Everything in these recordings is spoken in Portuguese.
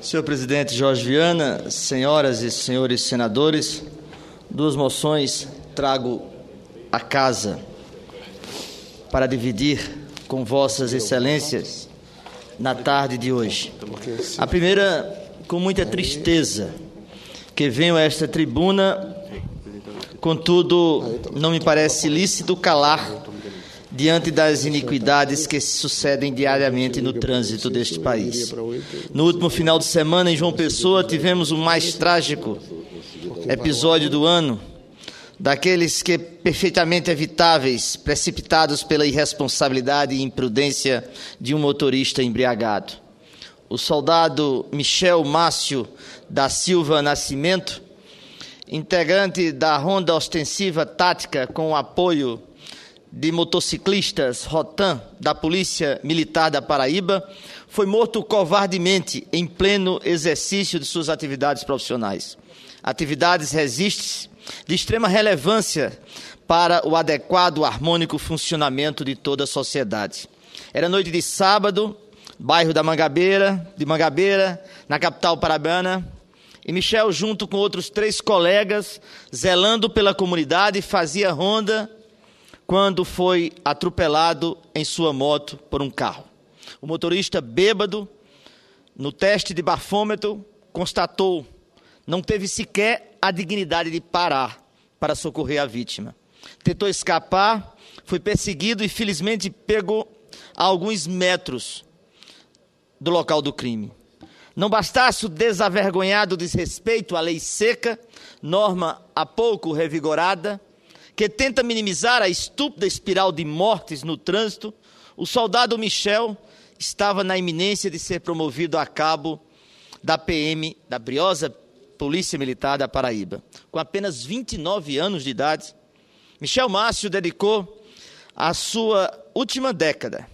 Senhor presidente Jorge Viana, senhoras e senhores senadores, duas moções trago à casa para dividir com vossas excelências na tarde de hoje. A primeira, com muita tristeza, que venho a esta tribuna, contudo, não me parece lícito calar diante das iniquidades que se sucedem diariamente no trânsito deste país. No último final de semana, em João Pessoa, tivemos o mais trágico episódio do ano, daqueles que perfeitamente evitáveis, precipitados pela irresponsabilidade e imprudência de um motorista embriagado. O soldado Michel Márcio da Silva Nascimento, integrante da Ronda Ostensiva Tática com o apoio de motociclistas Rotan da Polícia Militar da Paraíba, foi morto covardemente em pleno exercício de suas atividades profissionais. Atividades resistem de extrema relevância para o adequado, harmônico funcionamento de toda a sociedade. Era noite de sábado, bairro de Mangabeira, na capital paraibana, e Michel, junto com outros 3 colegas, zelando pela comunidade, fazia ronda quando foi atropelado em sua moto por um carro. O motorista, bêbado, no teste de bafômetro, constatou, não teve sequer a dignidade de parar para socorrer a vítima. Tentou escapar, foi perseguido e felizmente pegou a alguns metros do local do crime. Não bastasse o desavergonhado desrespeito à lei seca, norma há pouco revigorada, que tenta minimizar a estúpida espiral de mortes no trânsito, o soldado Michel estava na iminência de ser promovido a cabo da PM, da briosa Polícia Militar da Paraíba. Com apenas 29 anos de idade, Michel Márcio dedicou a sua última década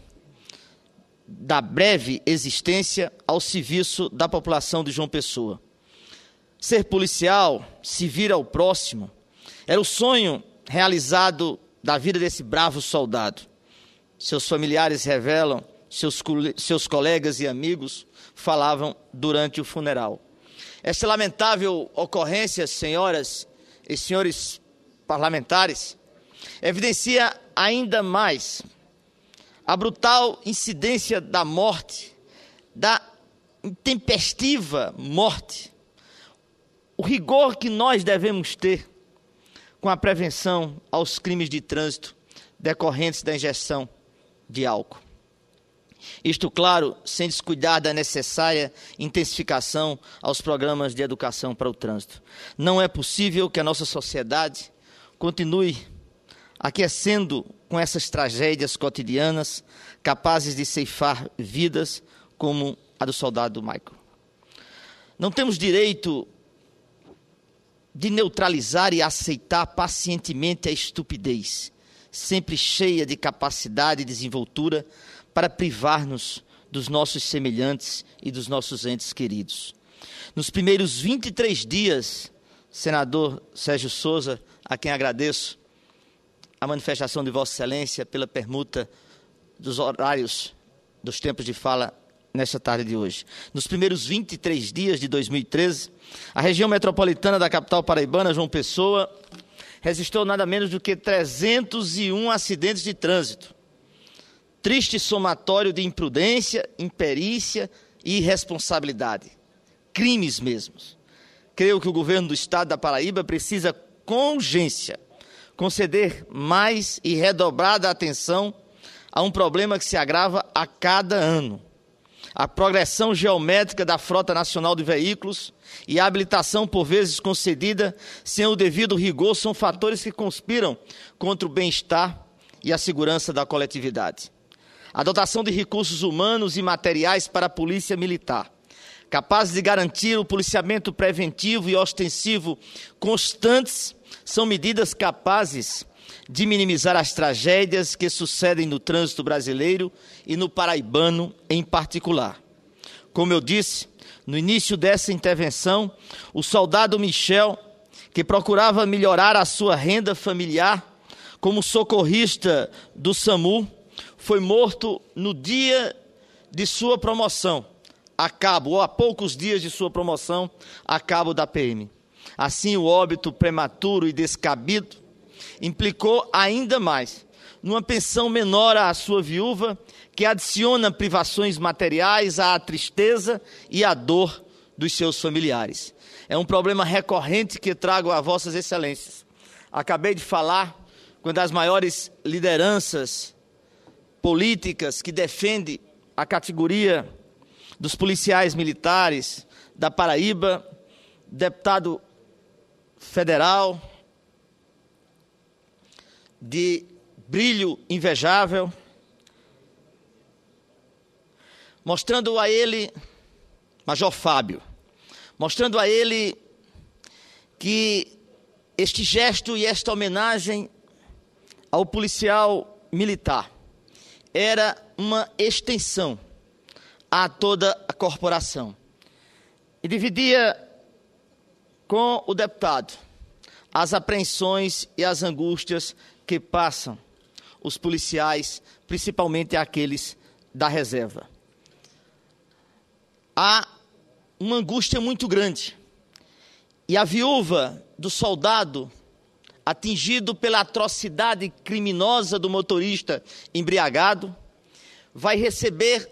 da breve existência ao serviço da população de João Pessoa. Ser policial, servir ao próximo, era o sonho realizado da vida desse bravo soldado. Seus familiares revelam, seus colegas e amigos falavam durante o funeral. Esta lamentável ocorrência, senhoras e senhores parlamentares, evidencia ainda mais a brutal incidência da morte, da intempestiva morte, o rigor que nós devemos ter com a prevenção aos crimes de trânsito decorrentes da injeção de álcool. Isto, claro, sem descuidar da necessária intensificação aos programas de educação para o trânsito. Não é possível que a nossa sociedade continue aquecendo com essas tragédias cotidianas, capazes de ceifar vidas como a do soldado Michael. Não temos direito de neutralizar e aceitar pacientemente a estupidez, sempre cheia de capacidade e desenvoltura para privar-nos dos nossos semelhantes e dos nossos entes queridos. Nos primeiros 23 dias, senador Sérgio Souza, a quem agradeço a manifestação de Vossa Excelência pela permuta dos horários dos tempos de fala nesta tarde de hoje. Nos primeiros 23 dias de 2013, a região metropolitana da capital paraibana, João Pessoa, registrou nada menos do que 301 acidentes de trânsito. Triste somatório de imprudência, imperícia e irresponsabilidade. Crimes mesmos. Creio que o governo do estado da Paraíba precisa, com urgência, conceder mais e redobrada atenção a um problema que se agrava a cada ano. A progressão geométrica da frota nacional de veículos e a habilitação, por vezes concedida sem o devido rigor, são fatores que conspiram contra o bem-estar e a segurança da coletividade. A dotação de recursos humanos e materiais para a Polícia Militar, capazes de garantir o policiamento preventivo e ostensivo constantes, são medidas capazes de minimizar as tragédias que sucedem no trânsito brasileiro e no paraibano em particular. Como eu disse, no início dessa intervenção, o soldado Michel, que procurava melhorar a sua renda familiar como socorrista do SAMU, foi morto no dia de sua promoção, a cabo, ou a poucos dias de sua promoção a cabo da PM. Assim, o óbito prematuro e descabido implicou ainda mais numa pensão menor à sua viúva, que adiciona privações materiais à tristeza e à dor dos seus familiares. É um problema recorrente que trago a vossas excelências. Acabei de falar com uma das maiores lideranças políticas que defende a categoria dos policiais militares da Paraíba, deputado federal de brilho invejável, mostrando a ele, Major Fábio, mostrando a ele que este gesto e esta homenagem ao policial militar era uma extensão a toda a corporação. E dividia com o deputado as apreensões e as angústias que passam os policiais, principalmente aqueles da reserva. Há uma angústia muito grande. E a viúva do soldado atingido pela atrocidade criminosa do motorista embriagado vai receber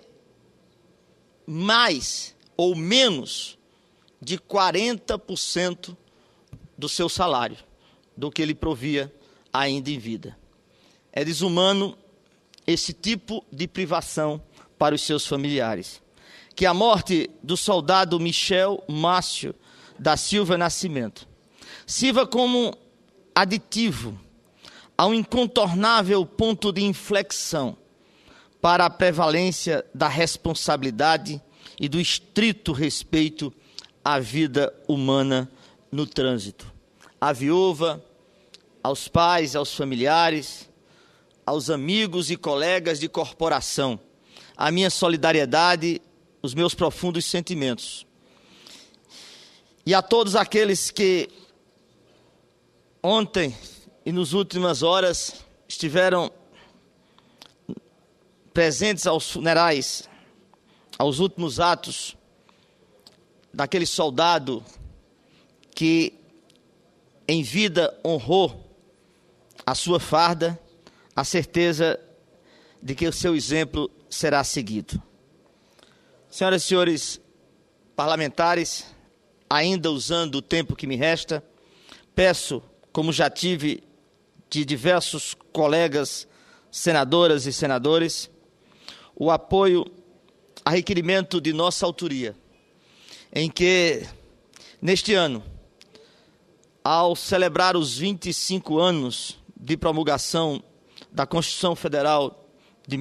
mais ou menos de 40% do seu salário, do que ele provia ainda em vida. É desumano esse tipo de privação para os seus familiares. Que a morte do soldado Michel Márcio da Silva Nascimento sirva como aditivo a um incontornável ponto de inflexão para a prevalência da responsabilidade e do estrito respeito à vida humana no trânsito. À viúva, aos pais, aos familiares, aos amigos e colegas de corporação, a minha solidariedade, os meus profundos sentimentos. E a todos aqueles que ontem e nas últimas horas estiveram presentes aos funerais, aos últimos atos daquele soldado que em vida honrou a sua farda, a certeza de que o seu exemplo será seguido. Senhoras e senhores parlamentares, ainda usando o tempo que me resta, peço, como já tive de diversos colegas senadoras e senadores, o apoio a requerimento de nossa autoria, em que, neste ano, ao celebrar os 25 anos de promulgação da Constituição Federal de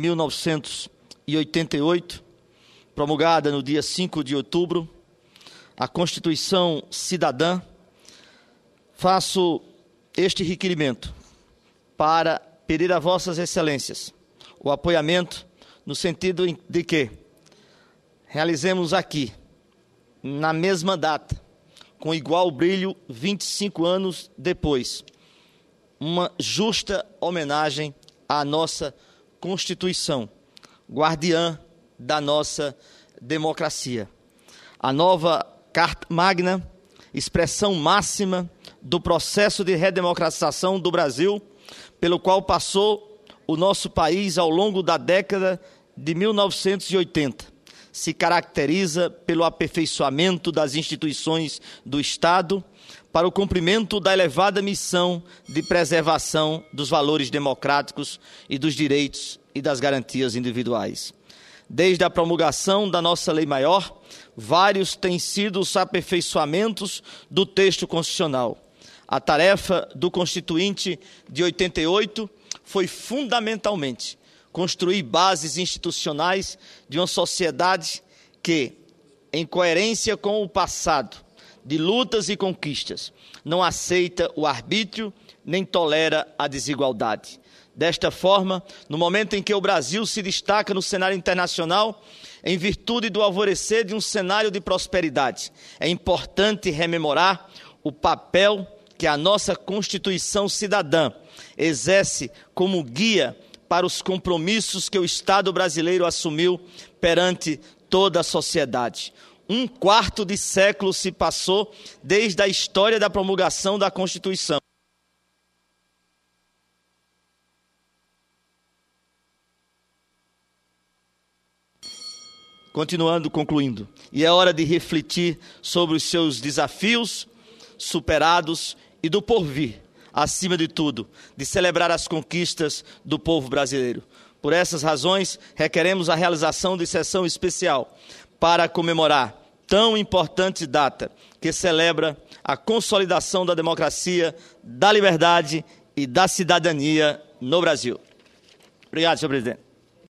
1988, promulgada no dia 5 de outubro, a Constituição Cidadã, faço este requerimento para pedir a vossas excelências o apoiamento no sentido de que realizemos aqui, na mesma data, com igual brilho, 25 anos depois, uma justa homenagem à nossa Constituição, guardiã da nossa democracia. A nova Carta Magna, expressão máxima do processo de redemocratização do Brasil, pelo qual passou o nosso país ao longo da década de 1980, se caracteriza pelo aperfeiçoamento das instituições do Estado para o cumprimento da elevada missão de preservação dos valores democráticos e dos direitos e das garantias individuais. Desde a promulgação da nossa Lei Maior, vários têm sido os aperfeiçoamentos do texto constitucional. A tarefa do Constituinte de 88 foi fundamentalmente construir bases institucionais de uma sociedade que, em coerência com o passado, de lutas e conquistas, não aceita o arbítrio nem tolera a desigualdade. Desta forma, no momento em que o Brasil se destaca no cenário internacional, em virtude do alvorecer de um cenário de prosperidade, é importante rememorar o papel que a nossa Constituição Cidadã exerce como guia para os compromissos que o Estado brasileiro assumiu perante toda a sociedade. Um quarto de século se passou desde a história da promulgação da Constituição. Concluindo. E é hora de refletir sobre os seus desafios superados e do porvir, acima de tudo, de celebrar as conquistas do povo brasileiro. Por essas razões, requeremos a realização de sessão especial para comemorar tão importante data que celebra a consolidação da democracia, da liberdade e da cidadania no Brasil. Obrigado, senhor presidente.